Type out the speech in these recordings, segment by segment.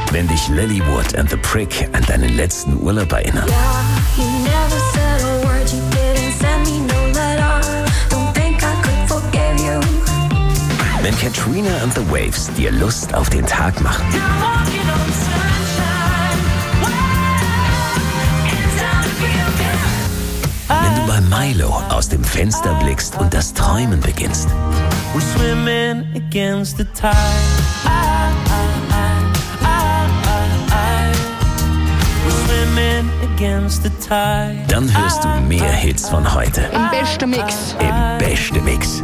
wenn dich Lilywood and the Prick an deinen letzten Urlaub erinnern. Wenn Katrina and the Waves dir Lust auf den Tag machen. Wenn du bei Milo aus dem Fenster blickst und das Träumen beginnst. Dann hörst du mehr Hits von heute. Im besten Mix. Im besten Mix.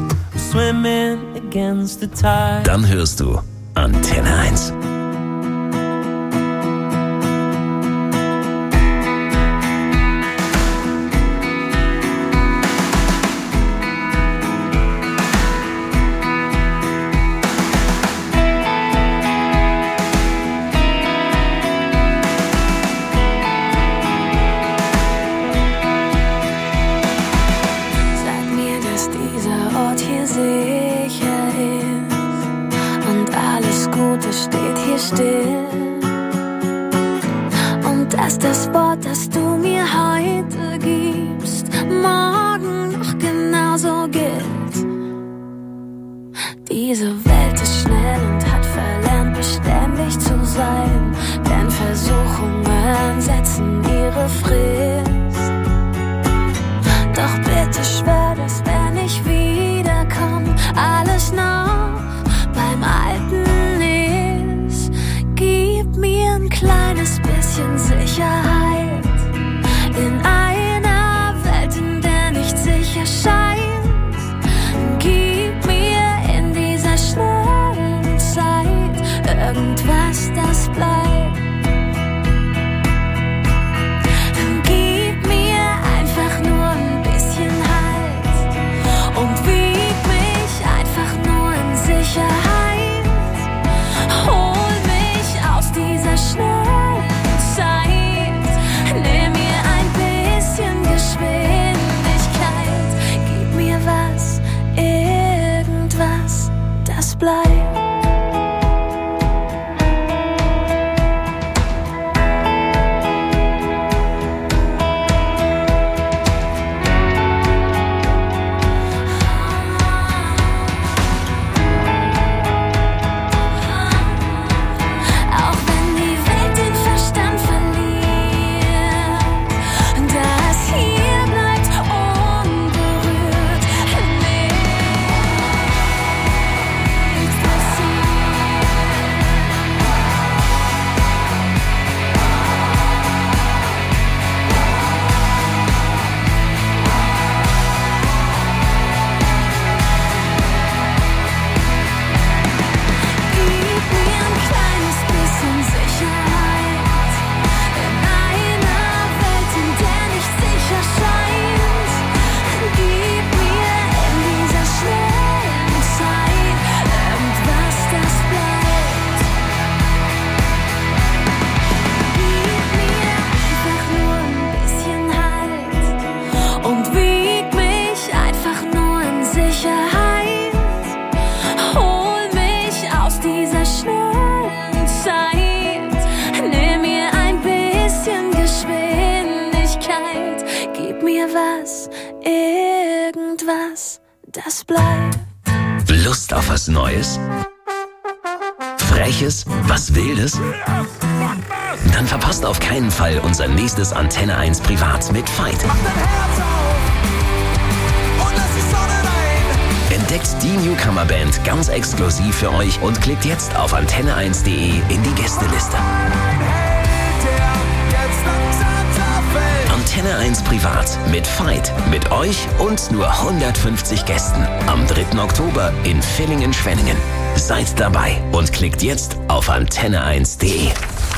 Dann hörst du Antenne 1. Das Wort, das du mir heute gibst, morgen noch genauso gilt. Diese Welt ist schnell und hat verlernt, beständig zu sein, denn Versuchungen setzen ihre Frist. Doch bitte schwör, dass wenn ich wiederkomm, alles noch beim Alten ist. Gib mir ein kleines bisschen Sicherheit in einer Welt, in der nicht sicher scheint. Gib mir in dieser schnellen Zeit irgendwas, das bleibt. Gib mir einfach nur ein bisschen Halt und wieg mich einfach nur in Sicherheit. Hol mich aus dieser schnellen Zeit, nimm mir ein bisschen Geschwindigkeit, gib mir was, irgendwas, das bleibt. Das bleibt. Lust auf was Neues? Freches? Was Wildes? Dann verpasst auf keinen Fall unser nächstes Antenne 1 Privat mit Veit. Entdeckt die Newcomer-Band ganz exklusiv für euch und klickt jetzt auf antenne1.de in die Gästeliste. Antenne 1 Privat mit Veit, mit euch und nur 150 Gästen. Am 3. Oktober in Villingen-Schwenningen. Seid dabei und klickt jetzt auf antenne1.de.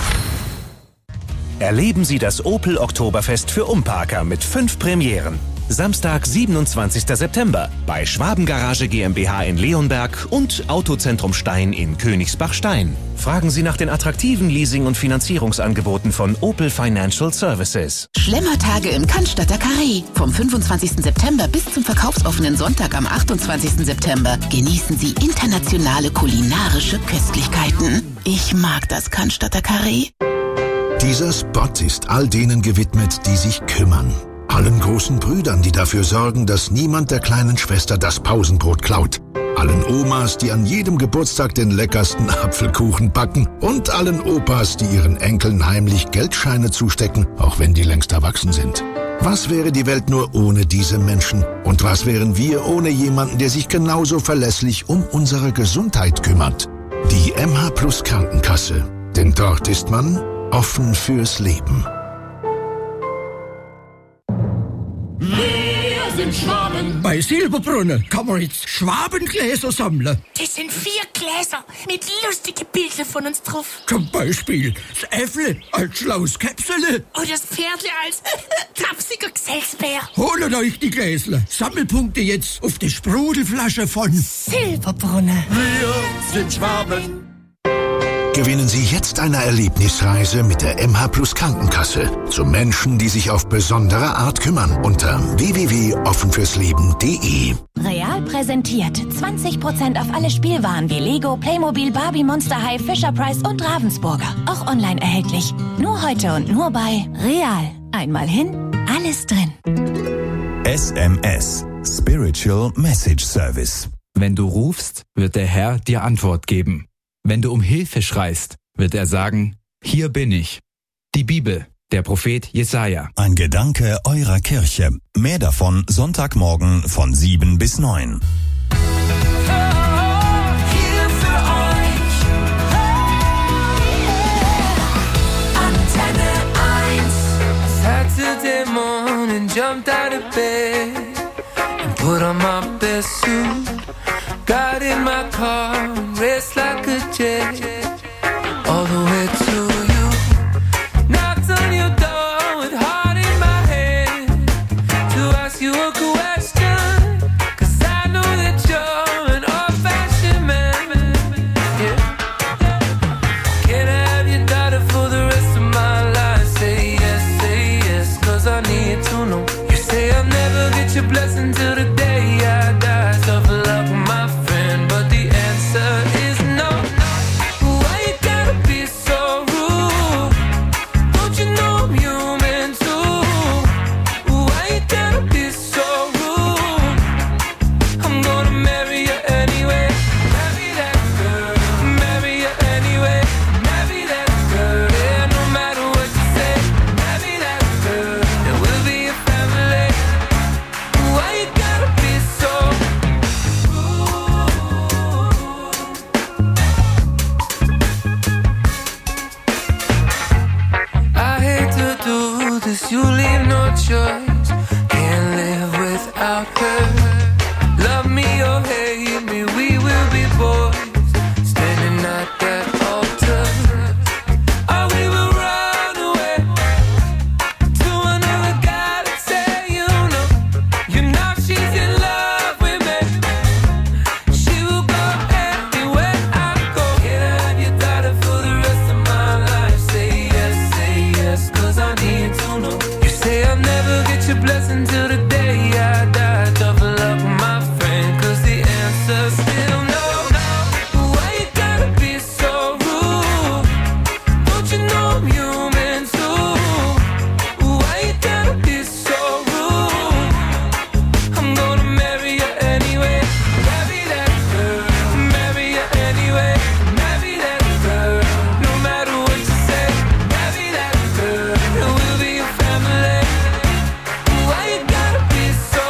Erleben Sie das Opel Oktoberfest für Umparker mit 5 Premieren. Samstag, 27. September bei Schwabengarage GmbH in Leonberg und Autozentrum Stein in Königsbach-Stein. Fragen Sie nach den attraktiven Leasing- und Finanzierungsangeboten von Opel Financial Services. Schlemmertage im Cannstatter Carré. Vom 25. September bis zum verkaufsoffenen Sonntag am 28. September genießen Sie internationale kulinarische Köstlichkeiten. Ich mag das Cannstatter Carré. Dieser Spot ist all denen gewidmet, die sich kümmern. Allen großen Brüdern, die dafür sorgen, dass niemand der kleinen Schwester das Pausenbrot klaut. Allen Omas, die an jedem Geburtstag den leckersten Apfelkuchen backen. Und allen Opas, die ihren Enkeln heimlich Geldscheine zustecken, auch wenn die längst erwachsen sind. Was wäre die Welt nur ohne diese Menschen? Und was wären wir ohne jemanden, der sich genauso verlässlich um unsere Gesundheit kümmert? Die MH Plus Krankenkasse. Denn dort ist man offen fürs Leben. Wir sind Schwaben. Bei Silberbrunnen kann man jetzt Schwabengläser sammeln. Das sind 4 Gläser mit lustigen Bildern von uns drauf. Zum Beispiel das Äffle als schlaues Käpsele. Oder das Pferdle als tapsiger Gesellsbär. Holt euch die Gläsler. Sammelpunkte jetzt auf die Sprudelflasche von Silberbrunnen. Wir sind Schwaben. Gewinnen Sie jetzt eine Erlebnisreise mit der MH Plus Krankenkasse zu Menschen, die sich auf besondere Art kümmern, unter www.offenfürsleben.de. Real präsentiert 20% auf alle Spielwaren wie Lego, Playmobil, Barbie, Monster High, Fisher-Price und Ravensburger. Auch online erhältlich. Nur heute und nur bei Real. Einmal hin, alles drin. SMS. Spiritual Message Service. Wenn du rufst, wird der Herr dir Antwort geben. Wenn du um Hilfe schreist, wird er sagen, hier bin ich. Die Bibel, der Prophet Jesaja. Ein Gedanke eurer Kirche. Mehr davon Sonntagmorgen von 7 bis 9. Hier für euch. Antenne 1. Saturday morning, jumped out of bed and put on my best suit. Got in my car and raced like a jet all the way to you. Knocked on your door with heart in my hand to ask you a question, 'cause I know that you're an old-fashioned man. Yeah. Can I have your daughter for the rest of my life? Say yes, 'cause I need to know. You say I'll never get your blessing till the day I die. Tough luck, my friend, but the answer is no. Why you gotta be so rude? Don't you know I'm human too? Why you gotta be so rude? I'm gonna marry you anyway. Marry that girl. Marry you anyway. Marry that girl. Yeah, no matter what you say. Marry that girl. And we'll be a family. Why you gotta be so I hate to do this, you leave no choice. Can't live without her. Love me or hate me, we will be boys. Standing at that altar. Or we will run away to another guy that say you know she's in love with me. She will go anywhere I go. Can I have your daughter for the rest of my life? Say yes, 'cause I need to know. You say I'll never get your blessing till the day I die. Tough luck, my friend, 'cause the answer's still no. Why you gotta be so rude? Don't you know I'm human too? Why you gotta be so rude? I'm gonna marry you anyway. Marry that girl. Marry you anyway. Marry that girl. No matter what you say. Marry that girl. And we'll be a family. Why you gotta be so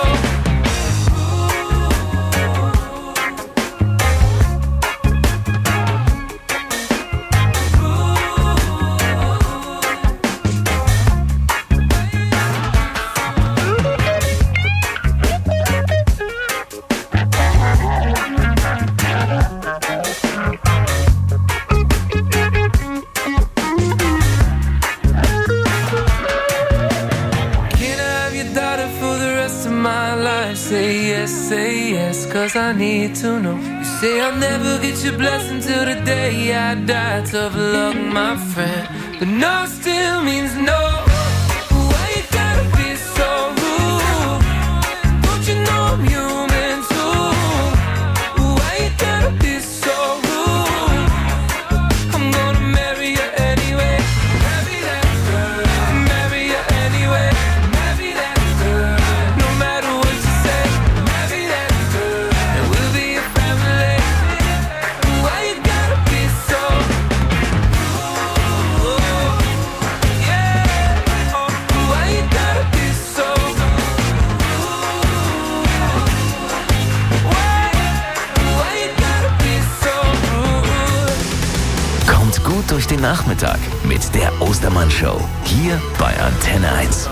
Can I have your daughter for the rest of my life? Say yes, 'cause I need to know. You say I'll never get your blessing till the day I die. Tough luck, my friend, but no still means no. Why you gotta be so rude? Don't you know I'm human too? Why you gotta be so rude? I'm gut durch den Nachmittag mit der Ostermann-Show. Hier bei Antenne 1.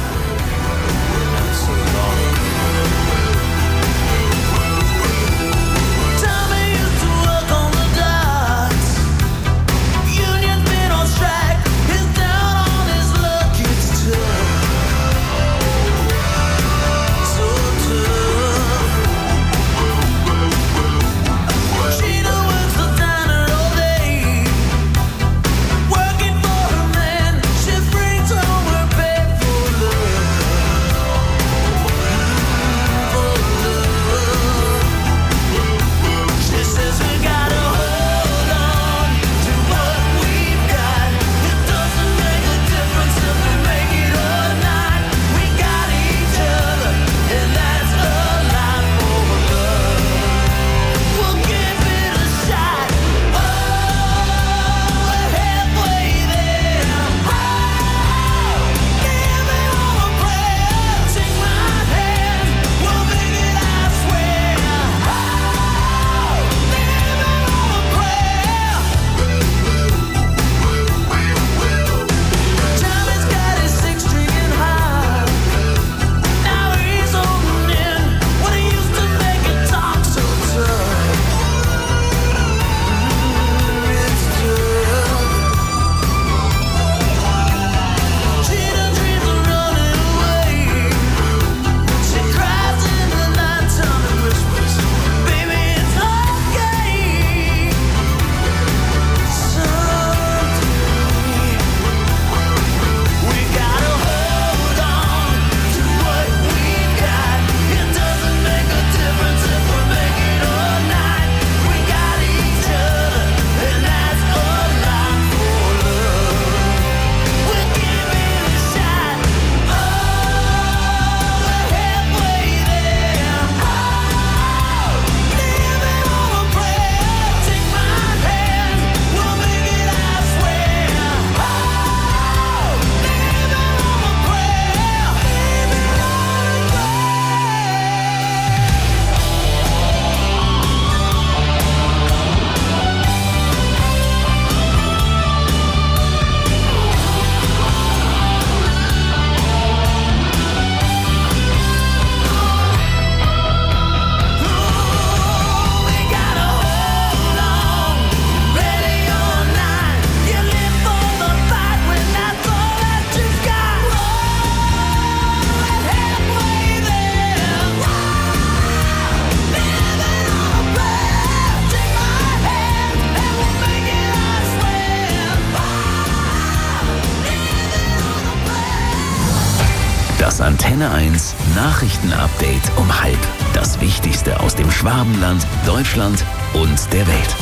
Das Antenne 1 Nachrichtenupdate um 12:30. Das Wichtigste aus dem Schwabenland, Deutschland und der Welt.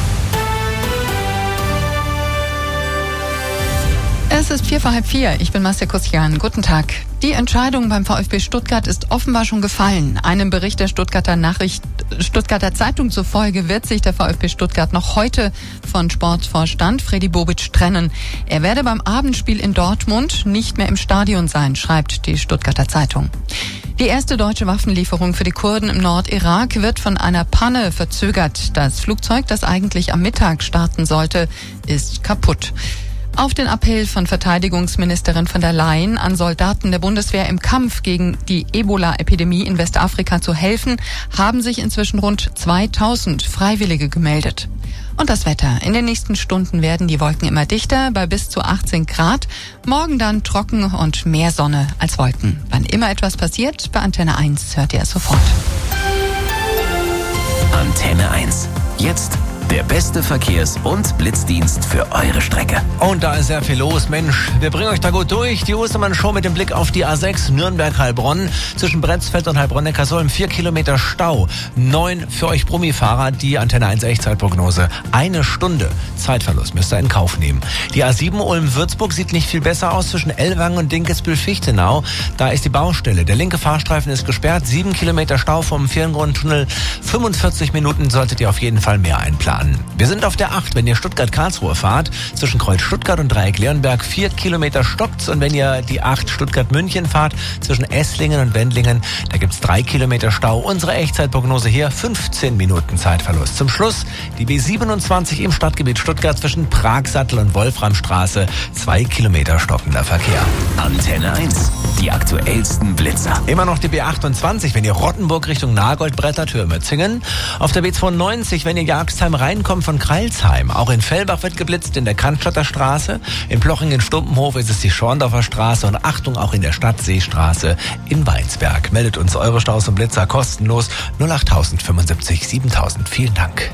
Es ist 4:45. Ich bin Marcia Kussian. Guten Tag. Die Entscheidung beim VfB Stuttgart ist offenbar schon gefallen. Einem Bericht der Stuttgarter Zeitung zufolge wird sich der VfB Stuttgart noch heute von Sportvorstand Freddy Bobic trennen. Er werde beim Abendspiel in Dortmund nicht mehr im Stadion sein, schreibt die Stuttgarter Zeitung. Die erste deutsche Waffenlieferung für die Kurden im Nordirak wird von einer Panne verzögert. Das Flugzeug, das eigentlich am Mittag starten sollte, ist kaputt. Auf den Appell von Verteidigungsministerin von der Leyen an Soldaten der Bundeswehr im Kampf gegen die Ebola-Epidemie in Westafrika zu helfen, haben sich inzwischen rund 2000 Freiwillige gemeldet. Und das Wetter. In den nächsten Stunden werden die Wolken immer dichter, bei bis zu 18 Grad. Morgen dann trocken und mehr Sonne als Wolken. Wann immer etwas passiert, bei Antenne 1 hört ihr es sofort. Antenne 1. Jetzt der beste Verkehrs- und Blitzdienst für eure Strecke. Und da ist sehr viel los. Mensch, wir bringen euch da gut durch. Die Ostermann-Show mit dem Blick auf die A6 Nürnberg-Heilbronn. Zwischen Brenzfeld und Heilbronn-Neckarsulm 4 Kilometer Stau. 9 für euch Brummifahrer. Die Antenne 1 Echtzeitprognose. 1 Stunde Zeitverlust müsst ihr in Kauf nehmen. Die A7 Ulm-Würzburg sieht nicht viel besser aus zwischen Ellwangen und Dinkelsbühl-Fichtenau. Da ist die Baustelle. Der linke Fahrstreifen ist gesperrt. 7 Kilometer Stau vom Firngrundtunnel. 45 Minuten solltet ihr auf jeden Fall mehr einplanen. an. Wir sind auf der 8, wenn ihr Stuttgart-Karlsruhe fahrt, zwischen Kreuz Stuttgart und Dreieck Leonberg 4 Kilometer stockt's. Und wenn ihr die 8 Stuttgart-München fahrt, zwischen Esslingen und Wendlingen, da gibt's 3 Kilometer Stau. Unsere Echtzeitprognose hier, 15 Minuten Zeitverlust. Zum Schluss die B27 im Stadtgebiet Stuttgart zwischen Pragsattel und Wolframstraße, 2 Kilometer stockender Verkehr. Antenne 1, die aktuellsten Blitzer. Immer noch die B28, wenn ihr Rottenburg Richtung Nagold brettert, für Mötzingen. Auf der B92, wenn ihr Jagstheim reinkommt von Kreilsheim. Auch in Fellbach wird geblitzt, in der Cannstatter Straße. In Plochingen-Stumppenhof ist es die Schorndorfer Straße. Und Achtung, auch in der Stadtseestraße in Weinsberg. Meldet uns eure Staus und Blitzer kostenlos 08000 75 7000. Vielen Dank.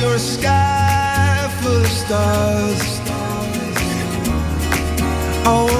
Oh,